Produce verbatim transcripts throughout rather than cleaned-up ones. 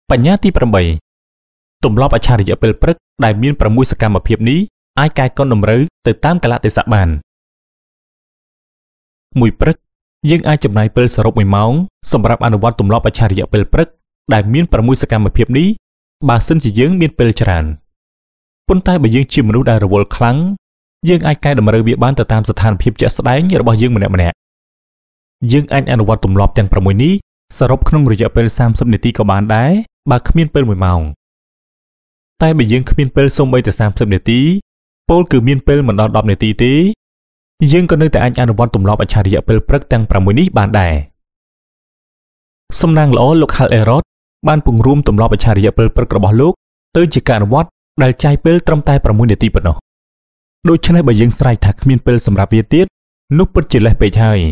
បញ្ញាទីប្រាំបីទម្លាប់អច្ឆរិយៈពេលព្រឹកដែលមានប្រមួយសកម្មភាពនេះអាចកែកុនតម្រូវទៅតាមកលៈទេសៈបានមួយព្រឹកយើងអាចចំណាយពេលសរុបមួយម៉ោងសម្រាប់អនុវត្តទម្លាប់អច្ឆរិយៈពេលព្រឹកដែលមានប្រមួយសកម្មភាពនេះបើសិនជាយើងមានពេលច្រើនប៉ុន្តែបើយើងជាមនុស្សដែលរវល់ខ្លាំងយើងអាចកែតម្រូវវាបានទៅតាមស្ថានភាពជាក់ស្ដែងរបស់យើងម្នាក់ម្នាក់យើងអាចអនុវត្តទម្លាប់ទាំងប្រាំមួយនេះសរុបក្នុងរយៈពេលសាមសិបនាទីក៏បានដែរបើគ្មានពេលមួយម៉ោងតែបើយើងគ្មានពេលសូម្បីតែសាមសិបនាទីពលគឺមានពេលមិនដល់ដប់នាទីទេយើងក៏នៅតែអាចអនុវត្តទម្លាប់អច្ឆរិយៈពេលព្រឹកទាំងប្រាំមួយនេះបានដែរសំណាងល្អលោក Hal Elrod បានពង្រួមទម្លាប់អច្ឆរិយៈពេលព្រឹករបស់លោកទៅជាការអនុវត្តដែលចាយពេលត្រឹមតែប្រាំមួយនាទីប៉ុណ្ណោះដូច្នេះបើយើងស្រែកថាគ្មានពេលសម្រាប់វាទៀតនោះពិតជាលេសពេកហើយ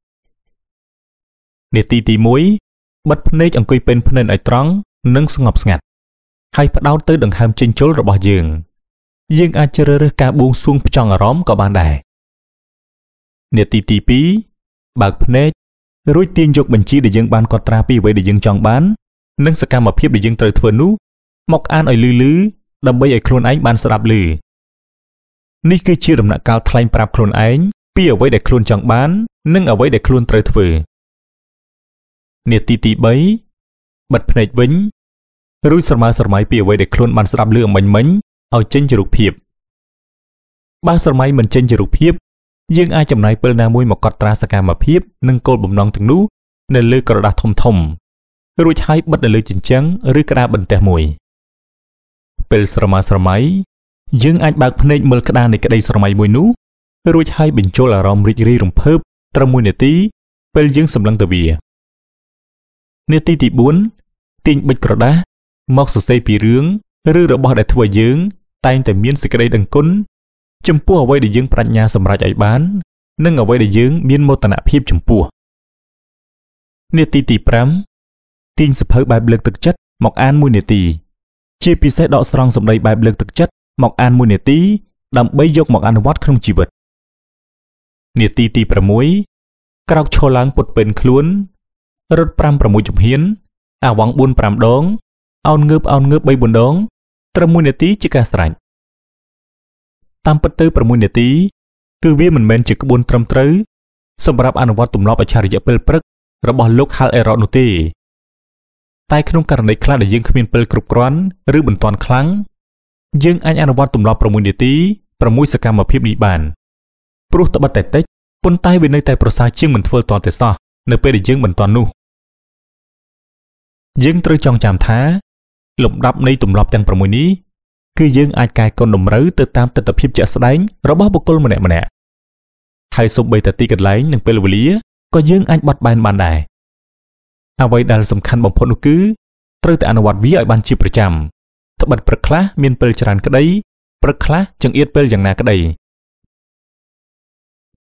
នាទីទីមួយបិទភ្នែកអង្គុយពេនភ្នែនឲ្យត្រង់និងស្ងប់ស្ងាត់ហើយផ្ដោតទៅដង្ហើមចេញចូលរបស់យើងយើងអាចជ្រើសរើសការបួងសួងផ្ចង់អារម្មណ៍ក៏បានដែរនាទីទីពីរបើកភ្នែករួចទាញយកបញ្ជីដែលយើងបានកត់ត្រាពីអ្វីដែលយើងចង់បាននិងសកម្មភាពដែលយើងត្រូវធ្វើនោះមកអានឲ្យលឺៗដើម្បីឲ្យខ្លួនឯងបានស្ដាប់ឮនេះគឺជាដំណាក់កាលថ្លែងប្រាប់ខ្លួនឯងពីអ្វីដែលខ្លួនចង់បាននិងអ្វីដែលខ្លួនត្រូវធ្វើនាទីទីបីបិទភ្នែកវិញរួចស្រមើស្រមៃពីអ្វីដែលខ្លួនបានស្ដាប់ឮអំមិញមិញឲ្យចេញជារូបភាពបើស្រមៃមិនចេញជារូបភាពយើងអាចចំណាយពេលណាមួយមកកត់ត្រាសកម្មភាពនិងគោលបំណងទាំងនោះនៅលើក្រដាសធំធំរួចហើយបិទនៅលើជញ្ជាំងឬក្តារបន្ទះមួយពេលស្រមើស្រមៃយើងអាចបើកភ្នែកមើលក្តារនៃក្តីស្រមៃមួយនោះរួចហើយបញ្ចូលអារម្មណ៍រីករាយរំភើបត្រឹមមួយនាទីពេលយើងសម្លឹងទៅវានាទីទីបួនទាញប៊ិចក្រដាសមកសរសេរពីរឿងឬរបស់ដែលធ្វើឲ្យយើងតែងតែមានសេចក្តីដឹងគុណចំពោះអ្វីដែលយើងប្រាជ្ញាសម្រេចឲ្យបាននិងអ្វីដែលយើងមានមោទនភាពចំពោះនាទីទីប្រាំទាញសភៅបែបលើកទឹកចិត្តមកអានមួយនាទីជាពិសេសដកស្រង់សម្ដីបែបលើកទឹកចិត្តមកអានមួយនាទីដើម្បីយកមកអនុវត្តក្នុងជីវិតនាទីទីប្រាំមួយក្រោកឈរឡើងពុតពេនខ្លួនរត់ប្រាំប្រាំមួយជំហានអាវ៉ង់បួនប្រាំដងអោនងើបអោនងើបបីបួនដងត្រឹមមួយនាទីជាការស្រេចតាមពិតទៅប្រាំមួយនាទីគឺវាមិនមែនជាក្បួនត្រឹមត្រូវសម្រាប់អនុវត្តទម្លាប់អច្ឆរិយៈពេលព្រឹករបស់លោក Hal Elrod នោះទេតែក្នុងករណីខ្លះដែលយើងគ្មានពេលគ្រប់គ្រាន់ឬបន្ទាន់ខ្លាំងយើងអាចអនុវត្តទម្លាប់ប្រាំមួយនាទីប្រាំមួយសកម្មភាពនេះបានព្រោះត្បិតតែតិចប៉ុន្តែវានៅតែប្រសើរជាងមិនធ្វើទាល់តែសោះនៅពេលដែលយើងមិនទាន់នោះយើងត្រូវចងចាំថាលំដាប់នៃទម្លាប់ទាំងប្រាំមួយនេះគឺយើងអាចកែកុនតម្រូវទៅតាមទិដ្ឋភាពជាក់ស្ដែងរបស់បុគ្គលម្នាក់ម្នាក់ហើយសូម្បីតែទីកន្លែងនិងពេលវេលាក៏យើងអាចបត់បែនបានដែរអ្វីដែលសំខាន់បំផុតនោះគឺត្រូវតែអនុវត្តវាឲ្យបានជាប្រចាំត្បិតព្រឹកខ្លះមានពេលច្រើនក្តីព្រឹកខ្លះចង្អៀតពេលយ៉ាងណាក្តី